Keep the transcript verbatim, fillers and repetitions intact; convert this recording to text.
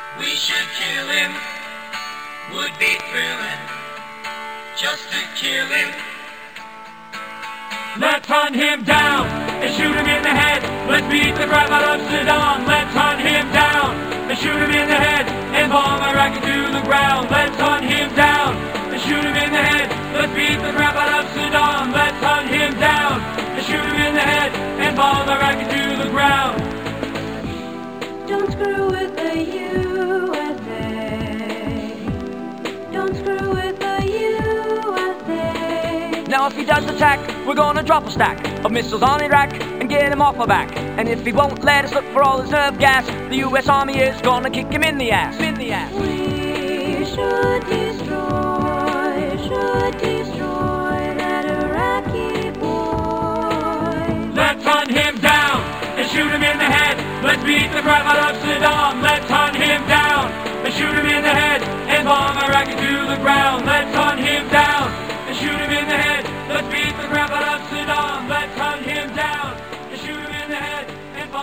We should kill him, would be thrilling, just to kill him. Let's hunt him down and shoot him in the head. Let's beat the crap out of Saddam. Let's hunt him down and shoot him in the head and bomb Iraq into the ground. Let's hunt him down and shoot him in the head. Let's beat the crap out of Saddam. Let's hunt him down and shoot him in the head and bomb Iraq into the ground. Don't screw with the U S A. Don't screw with the U S A. Now if he does attack, we're gonna drop a stack of missiles on Iraq and get him off our back. And if he won't let us look for all his nerve gas, the U S Army is gonna kick him in the ass. In the ass. We should destroy, should destroy that Iraqi boy. Let's hunt him down and shoot him in the head. Let's beat the crap out of Saddam. Let's hunt